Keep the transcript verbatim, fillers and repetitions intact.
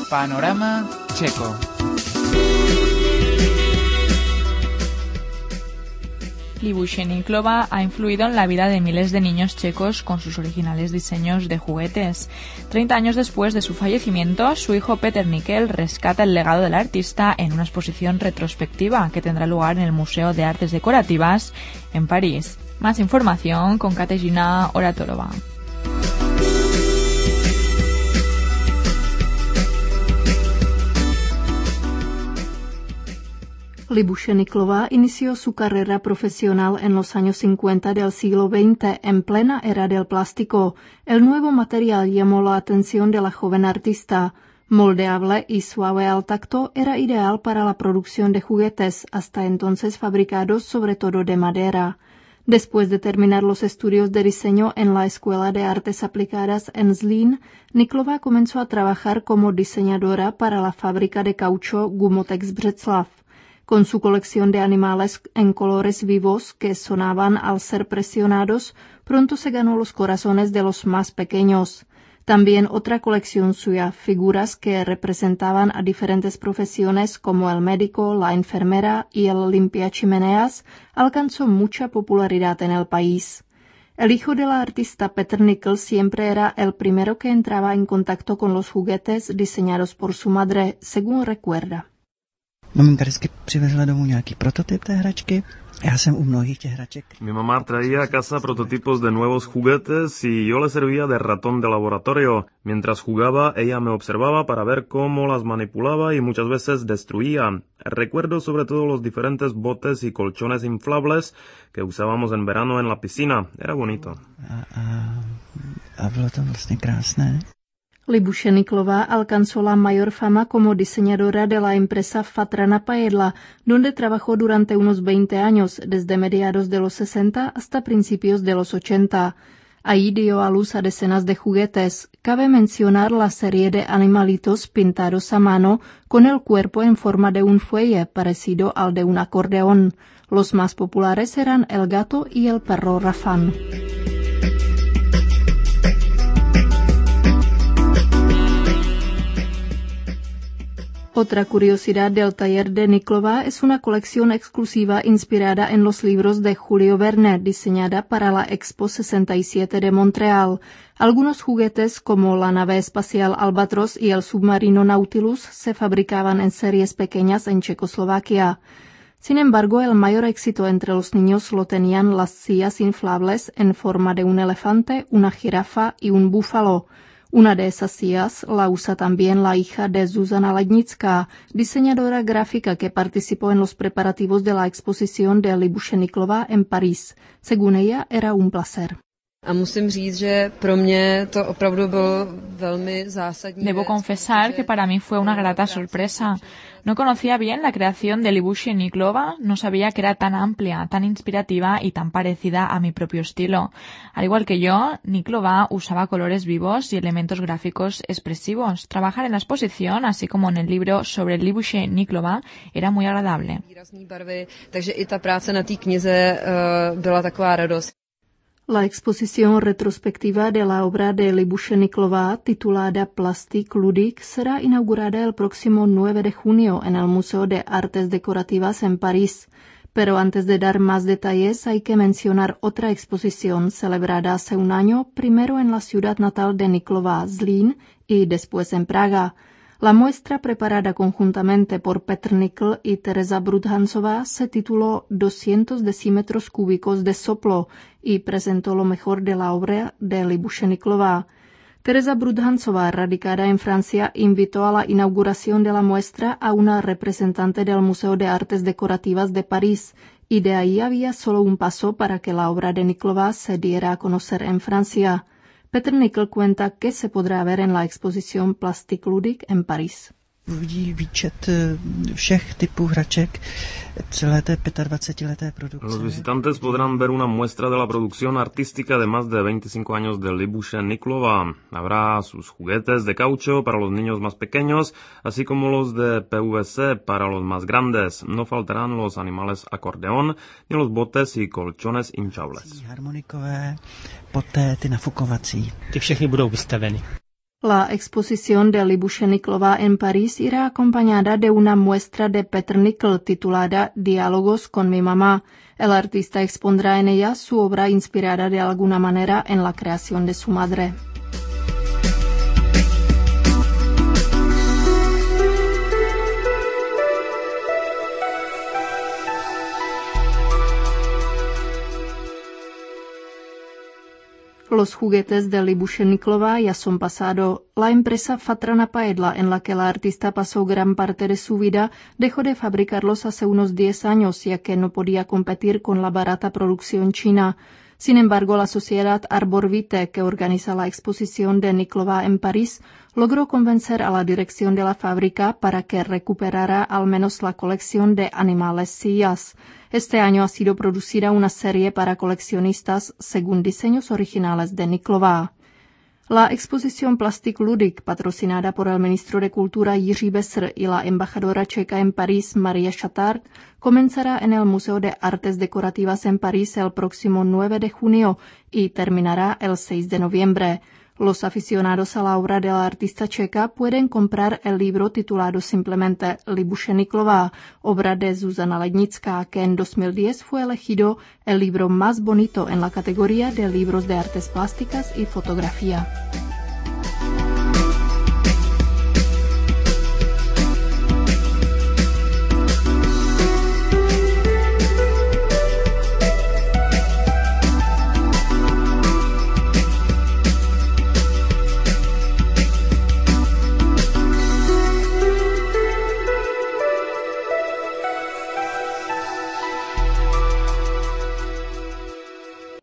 Panorama Checo. Libuše Niklova ha influido en la vida de miles de niños checos con sus originales diseños de juguetes. Treinta años después de su fallecimiento, su hijo Petr Nikl rescata el legado del artista en una exposición retrospectiva que tendrá lugar en el Museo de Artes Decorativas en París. Más información con Kateřina Oratorova. Libuše Niklova inició su carrera profesional en los años cincuenta del siglo veinte, en plena era del plástico. El nuevo material llamó la atención de la joven artista. Moldeable y suave al tacto, era ideal para la producción de juguetes, hasta entonces fabricados sobre todo de madera. Después de terminar los estudios de diseño en la Escuela de Artes Aplicadas en Zlín, Niklova comenzó a trabajar como diseñadora para la fábrica de caucho Gumotex Břeclav. Con su colección de animales en colores vivos que sonaban al ser presionados, pronto se ganó los corazones de los más pequeños. También otra colección suya, figuras que representaban a diferentes profesiones como el médico, la enfermera y el limpiachimeneas, alcanzó mucha popularidad en el país. El hijo de la artista Petr Nikl siempre era el primero que entraba en contacto con los juguetes diseñados por su madre, según recuerda. Maminka vždycky přivezla domů nějaký prototyp té hračky. Já jsem u mnohých těch hraček. Mi mamá traía a casa prototipos de nuevos juguetes y yo le servía de ratón de laboratorio. Mientras jugaba, ella me observaba para ver cómo las manipulaba y muchas veces destruía. Recuerdo sobre todo los diferentes botes y colchones inflables que usábamos en verano en la piscina. Era bonito. A, a, a bylo to vlastně krásné. Libuše Niklova alcanzó la mayor fama como diseñadora de la empresa Fatrana Pajedla, donde trabajó durante unos veinte años, desde mediados de los sesenta hasta principios de los ochenta. Ahí dio a luz a decenas de juguetes. Cabe mencionar la serie de animalitos pintados a mano con el cuerpo en forma de un fuelle parecido al de un acordeón. Los más populares eran el gato y el perro Rafán. Otra curiosidad del taller de Niklova es una colección exclusiva inspirada en los libros de Julio Verne, diseñada para la Expo sesenta y siete de Montreal. Algunos juguetes, como la nave espacial Albatros y el submarino Nautilus, se fabricaban en series pequeñas en Checoslovaquia. Sin embargo, el mayor éxito entre los niños lo tenían las sillas inflables en forma de un elefante, una jirafa y un búfalo. Una de esas sillas la usa también la hija de Zuzana Lednická, diseñadora gráfica que participó en los preparativos de la exposición de Libuše Niklova en París. Según ella, era un placer. A musím říct, že pro mě to opravdu bylo velmi zásadní. Debo confesar que para mí fue una grata sorpresa. No conocía bien la creación de Libuše Niklova, no sabía que era tan amplia, tan inspirativa y tan parecida a mi propio estilo. Al igual que yo, Niklova usaba colores vivos y elementos gráficos expresivos. Trabajar en la exposición, así como en el libro sobre Libuše Niklova, era muy agradable. Výrazný barvy, takže i ta práce na té knize uh, byla taková radost. La exposición retrospectiva de la obra de Libuše Niklova, titulada Plastic Ludic, será inaugurada el próximo nueve de junio en el Museo de Artes Decorativas en París. Pero antes de dar más detalles hay que mencionar otra exposición celebrada hace un año, primero en la ciudad natal de Niklova, Zlín, y después en Praga. La muestra, preparada conjuntamente por Petr Nikl y Tereza Brudhansová, se tituló doscientos decímetros cúbicos de soplo y presentó lo mejor de la obra de Libuše Niklova. Tereza Brudhansová, radicada en Francia, invitó a la inauguración de la muestra a una representante del Museo de Artes Decorativas de París, y de ahí había solo un paso para que la obra de Niklova se diera a conocer en Francia. Petr Nikl cuenta que se podrá ver en la exposición Plastic Ludic en París. Uvidí výčet všech typů hraček celé té dvacetileté produkce. Los visitantes podrán ver una muestra de la producción artística de más de veinticinco años de Libuše Niklova. Habrá sus juguetes de caucho para los niños más pequeños, así como los de P V C para los más grandes. No faltarán los animales acordeón, ni los botes y colchones hinchables. Harmonikové, poté ty nafukovací. Ty všechny budou vystaveny. La exposición de Libuše Niklova en París irá acompañada de una muestra de Petr Nikl titulada Diálogos con mi mamá. El artista expondrá en ella su obra inspirada de alguna manera en la creación de su madre. Los juguetes de Libuše Niklova ya son pasado. La empresa Fatrana Paedla, en la que la artista pasó gran parte de su vida, dejó de fabricarlos hace unos diez años, ya que no podía competir con la barata producción china. Sin embargo, la sociedad Arbor Vitae, que organiza la exposición de Niklova en París, logró convencer a la dirección de la fábrica para que recuperara al menos la colección de animales sillas. Este año ha sido producida una serie para coleccionistas según diseños originales de Niklova. La exposición Plastic Ludic, patrocinada por el ministro de Cultura Jiří Besser y la embajadora checa en París Maria Chattard, comenzará en el Museo de Artes Decorativas en París el próximo nueve de junio y terminará el seis de noviembre. Los aficionados a la obra de la artista checa pueden comprar el libro titulado simplemente Libuše Niklova, obra de Zuzana Lednická, que en dos mil diez fue elegido el libro más bonito en la categoría de libros de artes plásticas y fotografía.